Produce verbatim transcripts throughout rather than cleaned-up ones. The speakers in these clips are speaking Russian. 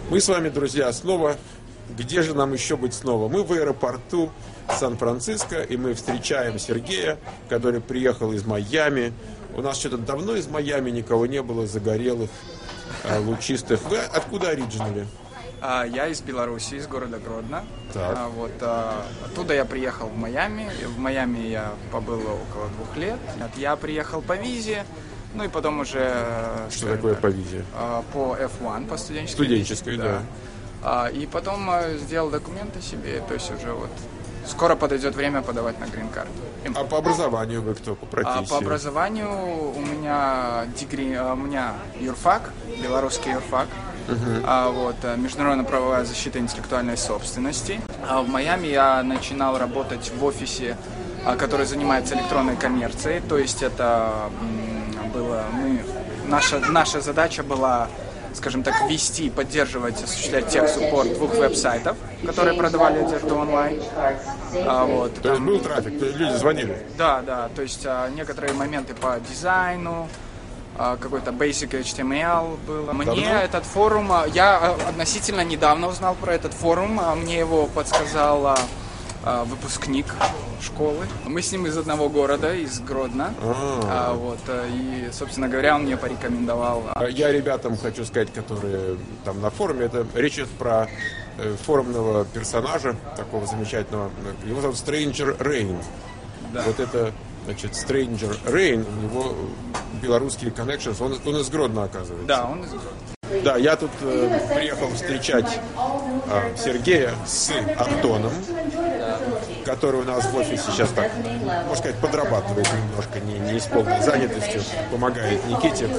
Мы с вами, друзья, снова. Где же нам еще быть снова? Мы в аэропорту Сан-Франциско, и мы встречаем Сергея, который приехал из Майами. У нас что-то давно из Майами никого не было, загорелых, лучистых. Вы откуда оригинали? Я из Беларуси, из города Гродно. Так. Вот, оттуда я приехал в Майами. В Майами я побыл около двух лет. Я приехал по визе, ну и потом уже... Что такое так, по визе? По эф один, по студенческой Студенческой, визе, да. да. И потом сделал документы себе, то есть уже вот скоро подойдет время подавать на грин-карту. А по образованию вы кто по профессии? А по образованию у меня дегри, у меня юрфак, белорусский юрфак. Uh-huh. А, вот, международно-правовая защита интеллектуальной собственности. А в Майами я начинал работать в офисе, который занимается электронной коммерцией. То есть это было мы, наша, наша задача была, скажем так, вести, поддерживать, осуществлять тех-суппорт двух веб-сайтов, которые продавали одежду онлайн. А, вот, то там, есть был трафик, люди звонили? Да, да, то есть а, некоторые моменты по дизайну, какой-то Basic эйч ти эм эл был. Мне Давно? этот форум, я относительно недавно узнал про этот форум, мне его подсказал выпускник школы. Мы с ним из одного города, из Гродно. А, вот, и, собственно говоря, он мне порекомендовал. Я ребятам хочу сказать, которые там на форуме, это речь идет про форумного персонажа, такого замечательного. Его зовут Stranger Rain. Да. Вот это... Значит, Stranger Rain, у него белорусские connections, он, он из Гродно, оказывается. Да, он из Гродно. Да, я тут э, приехал встречать э, Сергея с Антоном, который у нас в офисе сейчас так, можно сказать, подрабатывает немножко, не, не с полной занятостью, помогает Никите.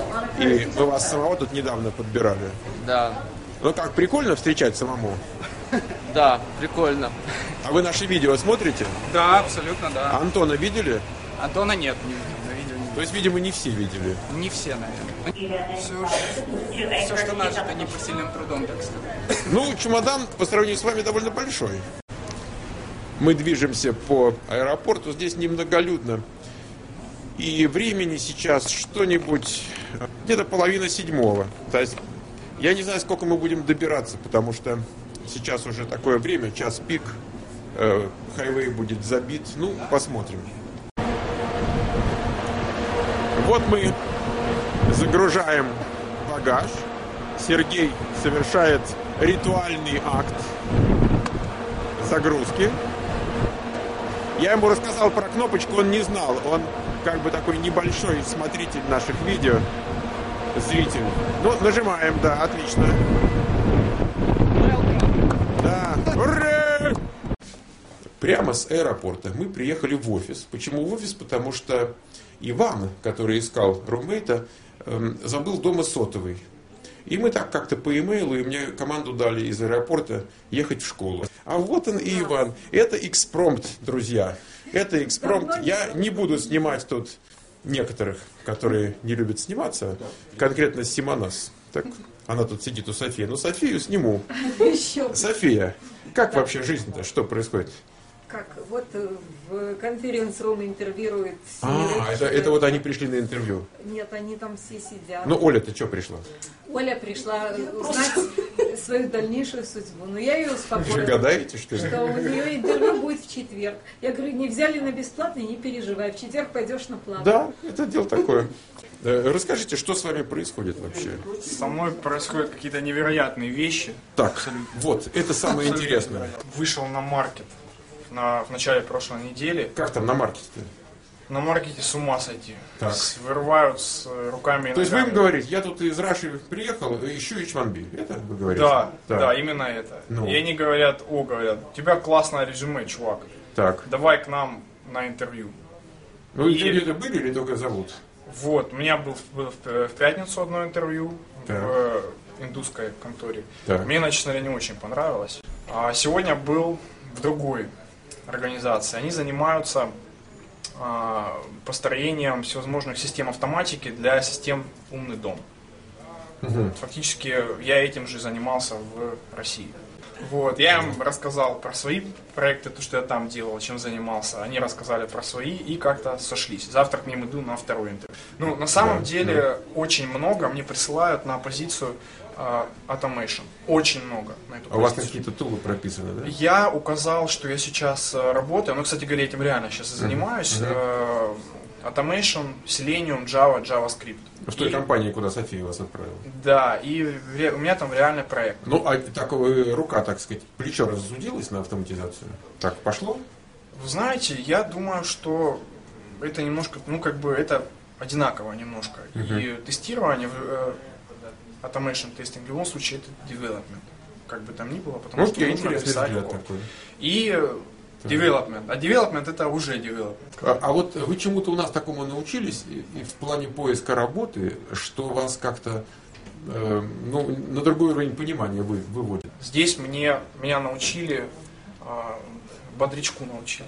И мы вас самого тут недавно подбирали. Да. Ну как, прикольно встречать самому? Да, прикольно. А вы наши видео смотрите? Да, абсолютно, да. А Антона видели? Антона нет, не видел, на видео не видел. То есть, видимо, не все видели? Не все, наверное. Все, все что нажито непосильным трудом, так сказать. Ну, чемодан по сравнению с вами довольно большой. Мы движемся по аэропорту, здесь немноголюдно. И времени сейчас что-нибудь, где-то половина седьмого. То есть, я не знаю, сколько мы будем добираться, потому что сейчас уже такое время, час пик, э, хайвей будет забит. Ну, посмотрим. Вот мы загружаем багаж. Сергей совершает ритуальный акт загрузки. Я ему рассказал про кнопочку, он не знал. Он как бы такой небольшой смотритель наших видео, зритель. Ну, нажимаем, да, отлично. Да, ура! Прямо с аэропорта мы приехали в офис. Почему в офис? Потому что Иван, который искал румейта, эм, забыл дома сотовый. И мы так как-то по имейлу, и мне команду дали из аэропорта ехать в школу. А вот он и Иван. Это экспромт, друзья. Это экспромт. Я не буду снимать тут некоторых, которые не любят сниматься. Конкретно Симонас. Так, она тут сидит у Софии. Ну, Софию сниму. София, как вообще жизнь-то? Что происходит? Как? Вот в конференц-рум интервьюируют... А, это, это вот они пришли на интервью? Нет, они там все сидят. Ну, Оля, ты что пришла? Оля пришла узнать свою дальнейшую судьбу. Но я ее успокоила. Вы же гадаете, что ли? Что у нее интервью будет в четверг. Я говорю, не взяли на бесплатный, не переживай. В четверг пойдешь на платный. Да, это дело такое. Расскажите, что с вами происходит вообще? Со мной происходят какие-то невероятные вещи. Так, абсолютно. Вот, это самое Абсолютно интересное. невероятно. Вышел на маркет на, в начале прошлой недели. Как там на маркете-то? На маркете с ума сойти. Так. С, вырывают с руками и То есть вы ногами. им говорите, я тут из Раши приехал, ищу эйч один би. Это вы говорите? Да, да, да, именно это. Ну. И они говорят, о, говорят, у тебя классное резюме, чувак. Так. Давай к нам на интервью. Ну, И- интервью-то были или только зовут? Вот, у меня был, был в, в пятницу одно интервью Так. в э, индусской конторе. Так. Мне, честно говоря, не очень понравилось. А сегодня был в другой организации. Они занимаются а, построением всевозможных систем автоматики для систем «Умный дом». Угу. Фактически я этим же занимался в России. Вот, я им рассказал про свои проекты, то, что я там делал, чем занимался. Они рассказали про свои и как-то сошлись. Завтра к ним иду на второй интервью. Ну, на самом Да, деле, да. очень много мне присылают на позицию а, automation. Очень много на эту А у вас позицию. какие-то тулы прописаны, да? Я указал, что я сейчас э, работаю, ну, кстати говоря, этим реально сейчас и занимаюсь. Mm-hmm. Э, automation, Selenium, Java, JavaScript. В той И- компании, куда София вас отправила. Да, и ре- у меня там реальный проект. Ну, а так, э, рука, так сказать, плечо разудилось на автоматизацию? Так, пошло? Вы знаете, я думаю, что это немножко, ну, как бы, это одинаково немножко. И тестирование, э, automation testing в любом случае это development. Как бы там ни было, потому Ну, что нужно интересный писать взгляд код. такой. И э, development. А development это уже development. А, а вот вы чему-то у нас такому научились и, и в плане поиска работы, что вас как-то э, ну, на другой уровень понимания вы, выводит? Здесь мне, меня научили, э, бодрячку научили.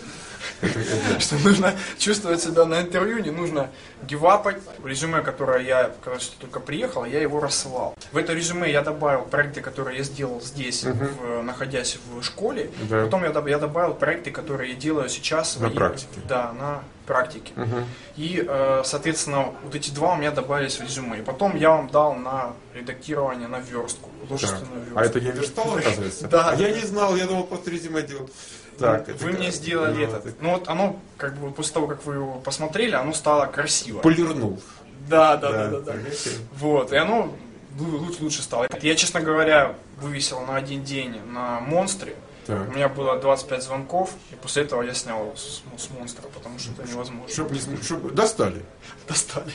Что нужно чувствовать себя на интервью, не нужно гивапать. Резюме, которое я, когда что только приехал, я его рассылал. В это резюме я добавил проекты, которые я сделал здесь, в- находясь в школе. Да. Потом я, доб- я добавил проекты, которые я делаю сейчас. На в- практике. Да, на практике. И, э, соответственно, вот эти два у меня добавились в резюме. И потом я вам дал на редактирование, на верстку, Так. художественную верстку. А это я верстал, оказывается? Да. А я не знал, я думал, просто резюме делал. Так, это Вы как? мне сделали Ну, этот. Ну вот оно, как бы после того, как вы его посмотрели, оно стало красиво. Полирнул. Да, да, да, да, да. так, окей. Вот, и оно лу- лучше, лучше стало. Я, честно говоря, вывесил на один день на Монстре. Так. У меня было двадцать пять звонков, и после этого я снял его с, с Монстра, потому что это невозможно. Чтоб не см- чтоб- достали. Достали.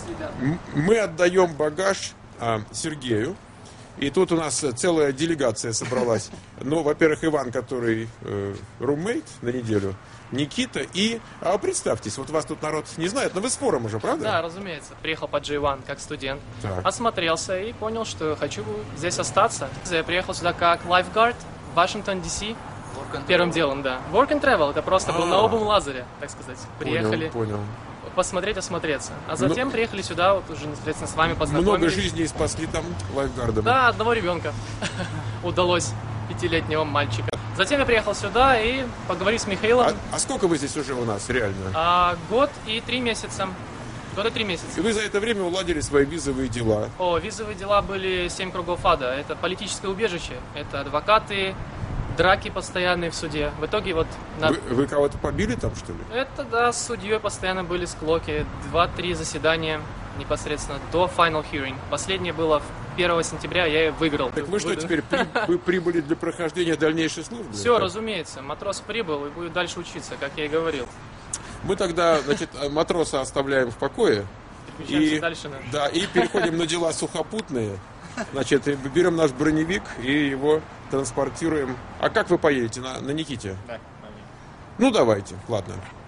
М- Мы отдаем багаж а, Сергею. И тут у нас целая делегация собралась. Ну, во-первых, Иван, который э, руммейт на неделю, Никита и... А представьтесь, вот вас тут народ не знает, но вы с форума уже, правда? Да, разумеется. Приехал по джей один как студент. Так. Осмотрелся и понял, что хочу здесь остаться. Я приехал сюда как лайфгард в Вашингтон, Ди Си. Первым делом, да. Work and travel. Это просто был на Обум Лазаре, так сказать. Приехали Понял, понял. посмотреть, осмотреться. А затем приехали сюда, вот уже непосредственно с вами познакомились. Много жизней спасли там лайфгардом. Да, одного ребенка удалось, пятилетнего мальчика. Затем я приехал сюда и поговорил с Михаилом. А, а сколько вы здесь уже у нас, реально? А, год и три месяца. Год и три месяца. И вы за это время уладили свои визовые дела. О, визовые дела были семь кругов ада. Это политическое убежище, это адвокаты, драки постоянные в суде. В итоге вот... на- Вы, вы кого-то побили там, что ли? Это, да, с судьей постоянно были склоки. Два-три заседания непосредственно до final hearing. Последнее было первого сентября, я и выиграл. Так вы что, теперь при- вы прибыли для прохождения дальнейшей службы? Все, Так. разумеется. Матрос прибыл и будет дальше учиться, как я и говорил. Мы тогда, значит, матроса оставляем в покое. Переключаемся дальше, да. Да, и переходим на дела сухопутные. Значит, и берем наш броневик и его транспортируем. А как вы поедете? На, на Никите? Да, Ну, давайте, ладно.